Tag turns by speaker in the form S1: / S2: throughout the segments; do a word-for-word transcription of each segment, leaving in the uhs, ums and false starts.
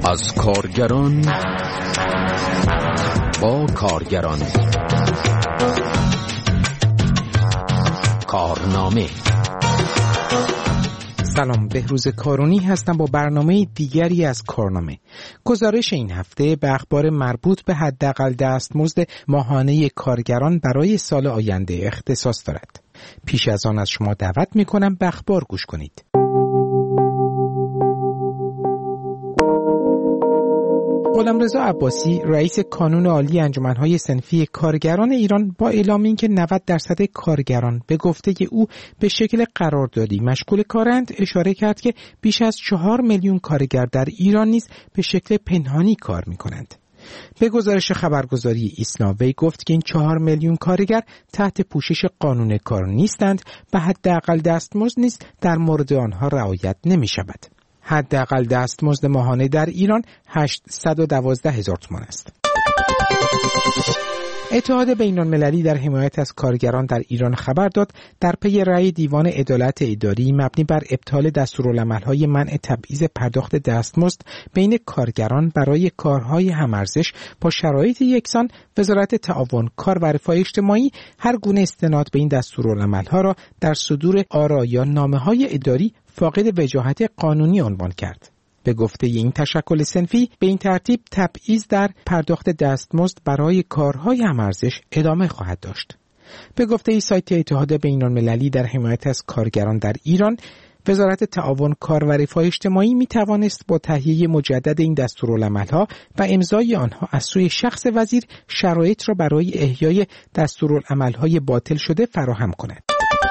S1: از کارگران با کارگران. کارنامه.
S2: سلام، بهروز کارونی هستم با برنامه دیگری از کارنامه. گزارش این هفته به اخبار مربوط به حداقل دستمزد ماهانه کارگران برای سال آینده اختصاص دارد. پیش از آن از شما دعوت می‌کنم به اخبار گوش کنید. غلامرضا عباسی، رئیس کانون عالی انجمن‌های صنفی کارگران ایران، با اعلام اینکه نود درصد کارگران به گفته او به شکل قراردادی مشغول کارند، اشاره کرد که بیش از چهار میلیون کارگر در ایران نیز به شکل پنهانی کار می‌کنند. به گزارش خبرگزاری ایسنا وی گفت که این چهار میلیون کارگر تحت پوشش قانون کار نیستند و حداقل دستمزد نیز در مورد آنها رعایت نمی‌شود. حداقل دستمزد ماهانه در ایران هشتصد و دوازده هزار تومان است. اتحاد بین‌المللی در حمایت از کارگران در ایران خبر داد در پی رأی دیوان عدالت اداری مبنی بر ابطال دستورالعمل‌های منع تبعیض پرداخت دستمزد بین کارگران برای کارهای هم‌ارزش با شرایط یکسان، وزارت تعاون، کار و رفاه اجتماعی هر گونه استناد به این دستورالعمل‌ها را در صدور آرا یا نامه‌های اداری فاقد وجاهت قانونی عنوان کرد. به گفته این تشکل صنفی، به این ترتیب تبعیض در پرداخت دستمزد برای کارهای هم‌ارزش ادامه خواهد داشت. به گفته سایت اتحاد بین‌المللی در حمایت از کارگران در ایران، وزارت تعاون، کار و رفاه اجتماعی می توانست با تهیه مجدد این دستورالعمل‌ها و امضای آنها از سوی شخص وزیر شرایط را برای احیای دستورالعمل‌های باطل شده فراهم کند.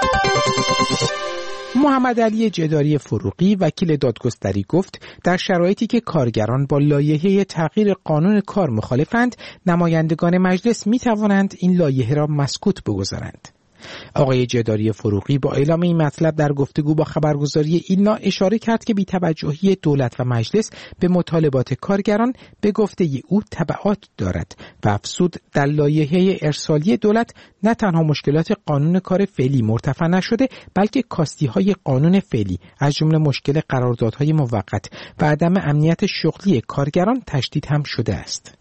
S2: محمد علی جداری فروغی، وکیل دادگستری، گفت در شرایطی که کارگران با لایحه تغییر قانون کار مخالفند، نمایندگان مجلس می توانند این لایحه را مسکوت بگذارند. آقای جداری فروغی با اعلام این مطلب در گفتگو با خبرگزاری ایلنا اشاره کرد که بی‌توجهی دولت و مجلس به مطالبات کارگران به گفته او تبعات دارد و افزود در لایحه ارسالی دولت نه تنها مشکلات قانون کار فعلی مرتفع نشده، بلکه کاستی‌های قانون فعلی از جمله مشکل قراردادهای موقت و عدم امنیت شغلی کارگران تشدید هم شده است.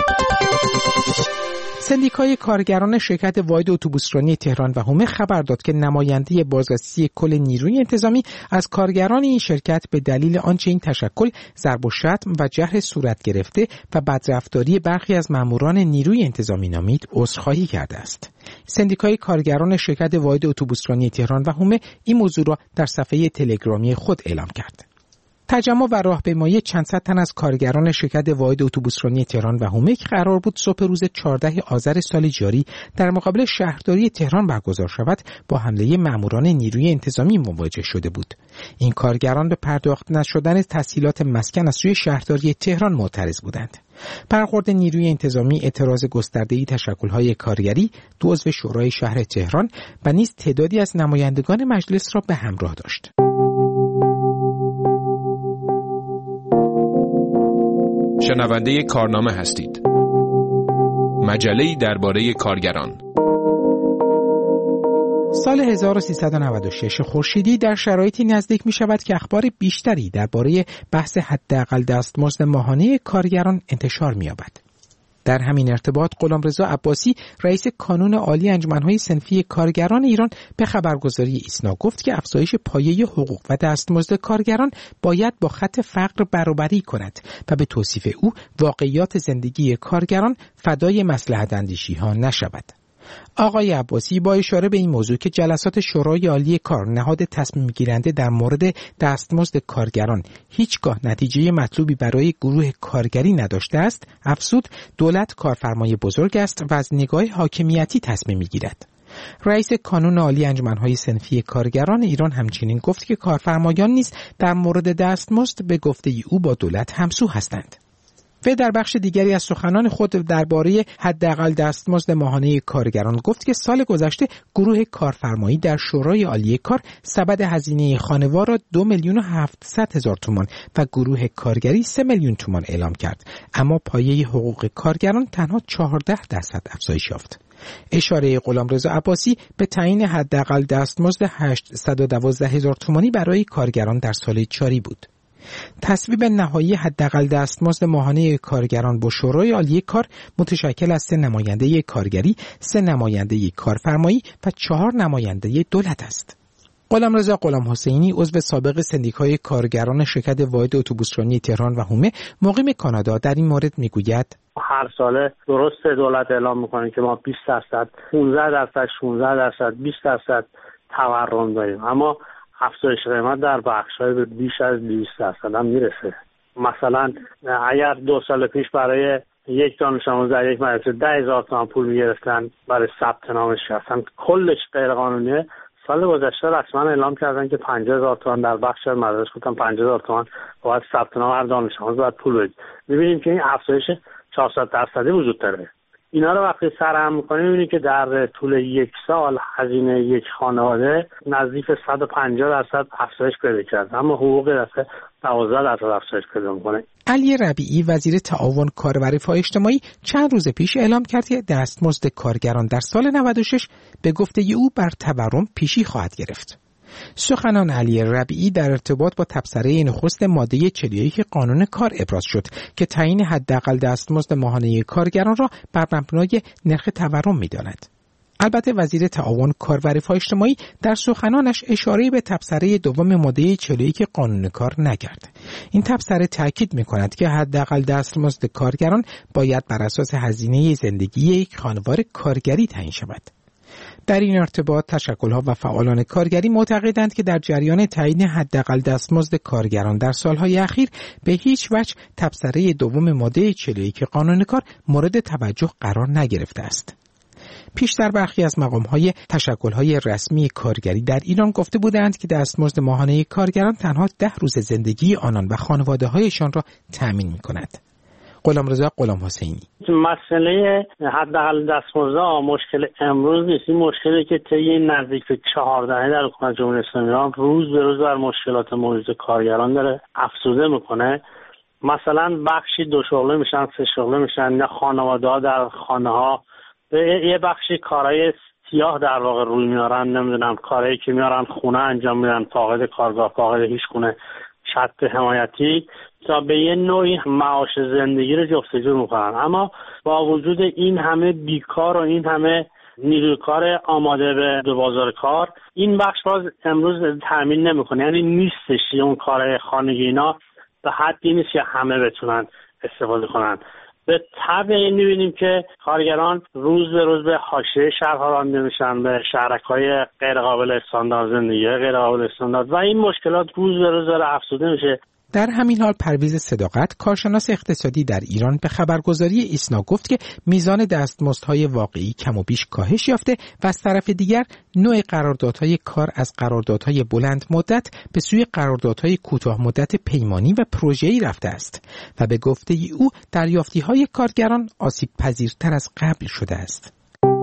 S2: سندیکای کارگران شرکت واحد اتوبوسرانی تهران و حومه خبر داد که نماینده بازرسی کل نیروی انتظامی از کارگران این شرکت به دلیل آنچه این تشکل ضرب و شتم و جرح صورت گرفته و بدرفتاری برخی از ماموران نیروی انتظامی نامید عذرخواهی کرده است. سندیکای کارگران شرکت واحد اتوبوسرانی تهران و حومه این موضوع را در صفحه تلگرامی خود اعلام کرد. تجمع و راهپیمایی چند صد تن از کارگران شرکت واحد اتوبوسرانی تهران و حومه که قرار بود صبح روز چهاردهم آذر سال جاری در مقابل شهرداری تهران برگزار شود، با حمله ماموران نیروی انتظامی مواجه شده بود. این کارگران به پرداخت نشدن تسهیلات مسکن از سوی شهرداری تهران معترض بودند. برخورد نیروی انتظامی اعتراض گسترده‌ای تشکل‌های کارگری، دو عضو شورای شهر تهران و نیز تعدادی از نمایندگان مجلس را به همراه داشت.
S3: شنونده کارنامه هستید. مجله‌ای درباره کارگران.
S2: سال هزار و سیصد و نود و شش خورشیدی در شرایطی نزدیک می شود که اخبار بیشتری درباره بحث حداقل دستمزد ماهانه کارگران انتشار می یابد. در همین ارتباط غلامرضا عباسی، رئیس کانون عالی انجمن‌های صنفی کارگران ایران، به خبرگزاری ایسنا گفت که افزایش پایه حقوق و دستمزد کارگران باید با خط فقر برابری کند و به توصیف او واقعیات زندگی کارگران فدای مصلحت اندیشی‌ها نشود. آقای عباسی با اشاره به این موضوع که جلسات شورای عالی کار نهاد تصمیم گیرنده در مورد دستمزد کارگران هیچگاه نتیجه مطلوبی برای گروه کارگری نداشته است، افزود دولت کارفرمای بزرگ است و از نگاه حاکمیتی تصمیم میگیرد. رئیس کانون عالی انجمن‌های صنفی کارگران ایران همچنین گفت که کارفرمایان نیز در مورد دستمزد به گفته او با دولت همسو هستند. و در بخش دیگری از سخنان خود درباره حداقل دستمزد ماهانه کارگران گفت که سال گذشته گروه کارفرمایی در شورای عالی کار سبد هزینه خانوار را دو میلیون و هفتصد هزار تومان و گروه کارگری سه میلیون تومان اعلام کرد، اما پایه حقوق کارگران تنها چهارده درصد افزایش یافت. اشاره غلامرضا عباسی به تعیین حداقل دستمزد هشتصد و دوازده هزار تومانی برای کارگران در سال جاری بود. تصویب نهایی حداقل دستمزد ماهانه کارگران با شورای عالی کار متشکل از سه نماینده کارگری، سه نماینده کارفرمایی و چهار نماینده دولت است. غلامرضا غلامحسینی عضو سابق سندیکای کارگران شرکت واحد اتوبوسرانی تهران و حومه مقیم کانادا در این مورد میگوید:
S4: هر ساله درست دولت اعلام میکنه که ما بیست درصد، پانزده درصد، شانزده درصد، بیست درصد تورم داریم، اما افزایش قیمت در بخش‌های به بیش از دویست درصد هم میرسه. مثلا اگر دو سال پیش برای یک دانش آموز در یک مدرسه ده هزار تومان پول میگرفتن برای ثبت نامش، اصلا کلش غیر قانونیه، سال گذشته رسما اعلام کردن که پنجاه هزار تومان در بخش از مدارس گفتن پنجاه هزار تومان باید ثبت نام هر دانش آموز باید پول بدید. می‌بینیم که این افزایش چهارصد درصدی وجود داره. اینا رو وقتی سرهم می‌کنیم می‌بینید که در طول یک سال هزینه یک خانواده نزدیک صد و پنجاه درصد افزایش پیدا کرده، اما حقوق دسته دوازده درصد افزایش پیدا می‌کنه.
S2: علی ربیعی وزیر تعاون کار و رفاه اجتماعی چند روز پیش اعلام کرد که دستمزد کارگران در سال نود و شش به گفته او بر تورم پیشی خواهد گرفت. سخنان علی ربیعی در ارتباط با تبصره نخست ماده چهل و یک قانون کار ابراز شد که تعیین حداقل دستمزد ماهانه کارگران را بر مبنای نرخ تورم می‌داند. البته وزیر تعاون کار و رفاه اجتماعی در سخنانش اشاره به تبصره دوم ماده چهل و یک قانون کار نکرد. این تبصره تاکید می‌کند که حداقل دستمزد کارگران باید بر اساس هزینه زندگی یک خانوار کارگری تعیین شود. در این ارتباط تشکل‌ها و فعالان کارگری معتقدند که در جریان تعیین حداقل دستمزد کارگران در سالهای اخیر به هیچ وجه تبصره دوم ماده چهل و یک قانون کار مورد توجه قرار نگرفته است. پیشتر برخی از مقام‌های تشکل‌های رسمی کارگری در ایران گفته بودند که دستمزد ماهانه کارگران تنها ده روز زندگی آنان و خانواده‌هایشان را تأمین می‌کند. غلامرضا غلامحسینی:
S4: مسئله حداقل دستمزد مشکل امروز نیست، این مشکلی که طی نزدیک به چهار دهه در حکومت جمهوری اسلامی ایران روز به روز بر مشکلات موجود کارگران داره افزوده میکنه. مثلا بخشی دو شغله میشن، سه شغله میشن، یا خانواده‌ها در خانه‌ها به یه بخشی کارهای سیاه در واقع روی میارن، نمیدونم کارهایی که میارن خونه انجام میدن، فاقد کارگاه، فاقد هیچ خونه، شرط حمایتی، تا به یه نوعی معاش زندگی رو جستجو میکنن. اما با وجود این همه بیکار و این همه نیروی کار آماده به دو بازار کار، این بخش باز امروز تامین نمیکنه، یعنی نیستش اون کارهای خانگی اینا به حدی نیست که همه بتونن استفاده کنن. به طبع این می‌بینیم که کارگران روز به روز به حاشیه شهرها رانده میشن، به شهرک‌های غیر قابل استاندارد، زندگی غیر قابل استاندارد، و این مشکلات روز به روز داره افزوده میشه.
S2: در همین حال پرویز صداقت، کارشناس اقتصادی در ایران، به خبرگزاری ایسنا گفت که میزان دستمزدهای واقعی کم و بیش کاهش یافته و از طرف دیگر نوع قراردادهای کار از قراردادهای بلند مدت به سوی قراردادهای کوتاه مدت پیمانی و پروژه‌ای رفته است و به گفته او دریافتی‌های کارگران آسیب پذیرتر از قبل شده است.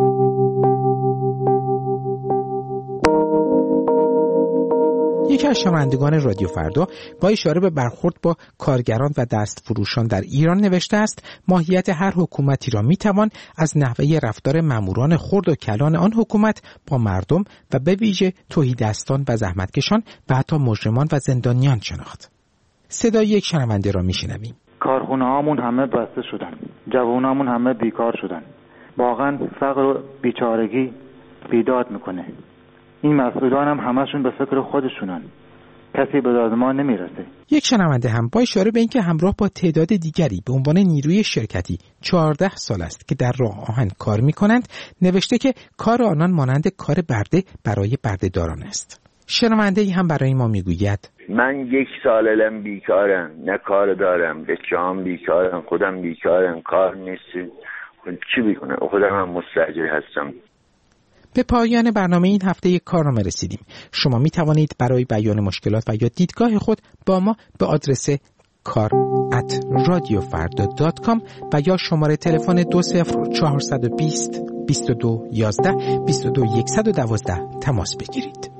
S2: یکی از شنوندگان رادیو فردا با اشاره به برخورد با کارگران و دستفروشان در ایران نوشته است: ماهیت هر حکومتی را میتوان از نحوه رفتار ماموران خرد و کلان آن حکومت با مردم و به ویژه تهیدستان و زحمتکشان و حتی مجرمان و زندانیان شناخت. صدای یک شنونده را میشنویم.
S5: کارخونه‌هامون همه بسته شدن، جوانامون همه بیکار شدن. واقعا فقر و بیچارگی بیداد میکنه. این مسئولان هم همشون به فکر خودشونن، کسی به داد ما نمیرسه.
S2: یک شنونده هم با اشاره به اینکه همراه با تعداد دیگری به عنوان نیروی شرکتی چهارده سال است که در راه آهن کار میکنند، نوشته که کار آنان مانند کار برده برای بردهداران است. شنونده ای هم برای ما میگوید:
S6: من یک سال الان بیکارم، نه کار دارم، بچه‌ام بیکارم، خودم بیکارم، کار نیست، چی بکنم؟ خودم هم مستاجر هستم.
S2: به پایان برنامه این هفته کارنامه رسیدیم. شما می توانید برای بیان مشکلات و یا دیدگاه خود با ما به آدرس کار ات رادیو فردا دات کام و یا شماره تلفن دو صفر چهارصد و بیست بیست و دو یازده بیست و دو صد و دوازده تماس بگیرید.